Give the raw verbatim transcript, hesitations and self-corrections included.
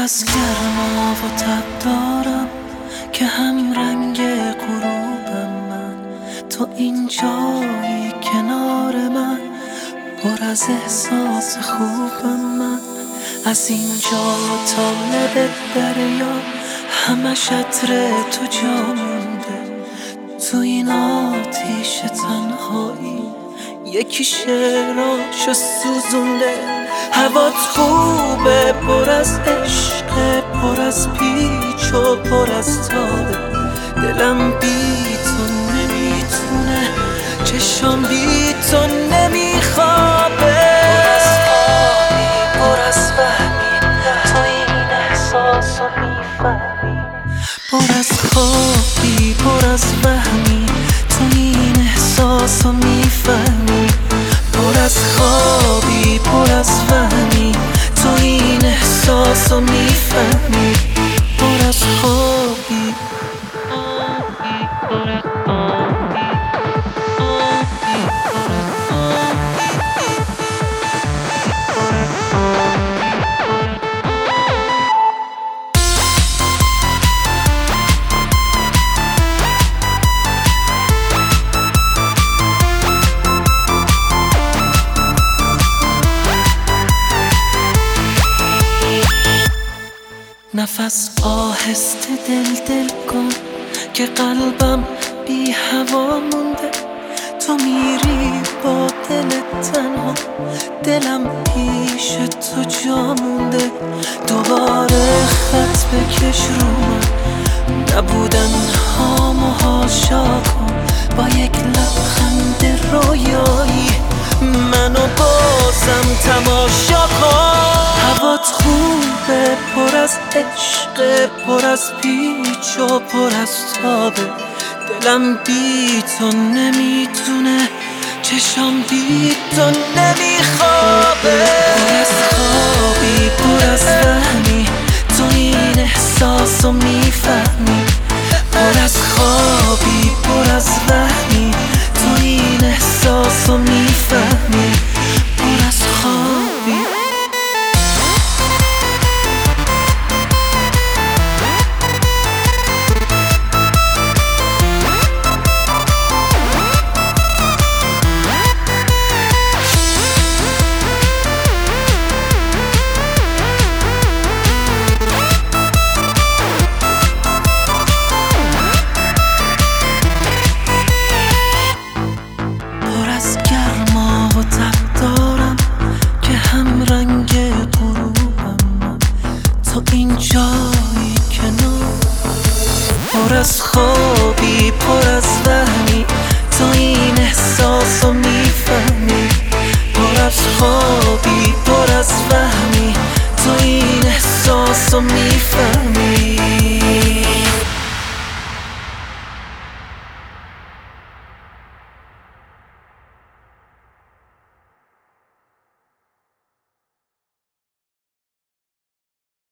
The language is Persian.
نفس گرما و تب دارم که هم رنگ غروبم من. تو اینجایی کنار من، پر از احساس خوبم من. از اینجا تا لب دریا همش عطر تو جا مونده. تو این آتیش تنهایی یکی شعراشو سوزونده. هوات خوبه، پر از عشق، پر از پیچ و پر از تابه. دلم بی تو نمیتونه، چشم بی تو نمیخوابه. پر از فهمی، تو این احساسو میفهمی. پر از خوابی، پر از وهمی، تو این احساسو میفهمی. پر از خوابی، پر از وهمی، تو این احساسو میفهمی. پر از خوابی، نفس آهسته دل دل کن که قلبم بی هوا مونده. تو میری با دل تنها، دلم پیش تو جا مونده. دوباره خط بکش رو من، نبودن هامو هاشا کن. با یک لبخند رویایی منو بازم تماشا کن. هوات خوبه، پر از عشق، پر از پیچ و پر از تابه. دلم بی تو نمیتونه، چشم بی تو نمیخوابه. پر از خوابی، پر از وهمی، تو این احساسو میفهمی. پر از خوابی، پر از وهمی، تو این احساسو میفهمی. پر از خوابی، تو اینجایی کنار. پر از خوابی، پر از وهمی، تو این احساسو میفهمی. پر از خوابی، پر از وهمی، تو این احساسو میفهمی.